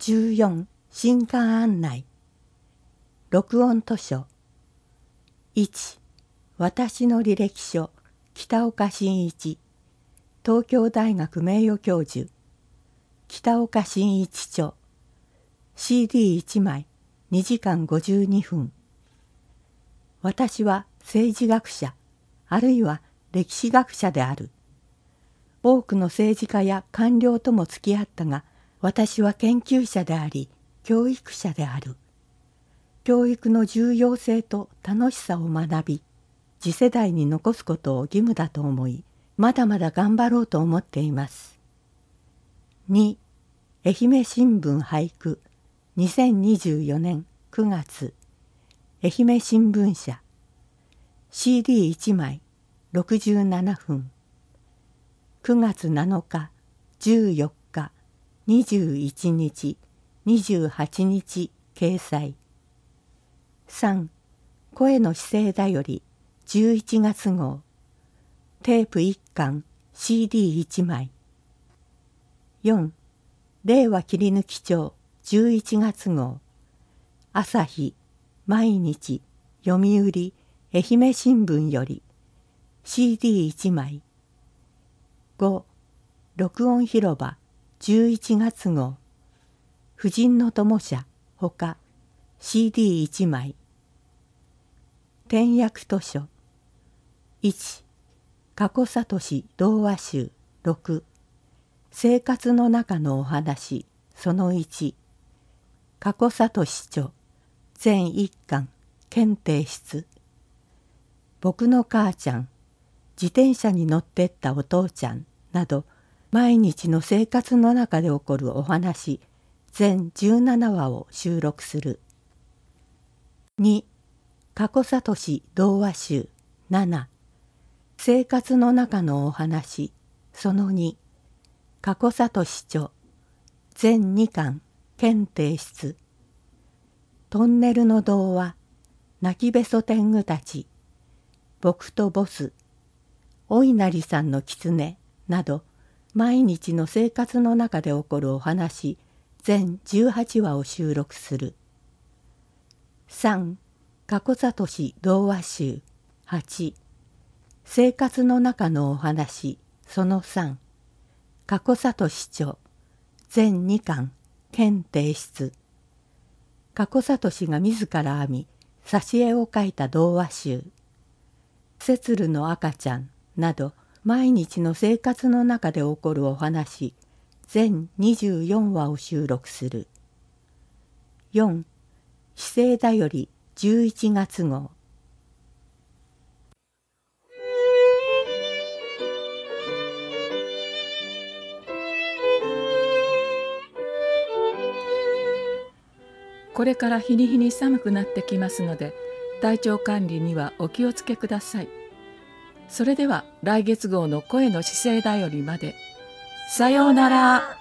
14新刊案内。録音図書。1私の履歴書北岡伸一、東京大学名誉教授。北岡伸一著。 CD1 枚2時間52分。私は政治学者あるいは歴史学者である。多くの政治家や官僚とも付き合ったが、私は研究者であり教育者である。教育の重要性と楽しさを学び、次世代に残すことを義務だと思い、まだまだ頑張ろうと思っています。2愛媛新聞俳句2024年9月愛媛新聞社 CD1 枚67分。9月7日、14日、21日、28日掲載。3声の姿勢だより11月号。テープ1巻 CD1 枚。4令和切り抜き帳11月号。朝日、毎日、読売、愛媛新聞より CD1 枚。5録音広場11月号。婦人の友社ほか CD1 枚。点訳図書。1加古聡童話集6生活の中のお話その1。加古聡著全1巻検定室。僕の母ちゃん、自転車に乗ってったお父ちゃんなど、毎日の生活の中で起こるお話全17話を収録する。2加古聡童話集7生活の中のお話その2。加古聡著全2巻検定室。トンネルの童話泣きべそ天狗たち、僕とボス、お稲荷さんの狐など、毎日の生活の中で起こるお話全18話を収録する。3加古聡童話集8生活の中のお話その3。加古聡著全2巻検定室。加古聡が自ら編み挿絵を書いた童話集。節るの赤ちゃんなど、毎日の生活の中で起こるお話全24話を収録する。4姿勢だより11月号。 これから日に日に寒くなってきますので、体調管理にはお気をつけください。それでは来月号の声の姿勢だよりまで。さようなら。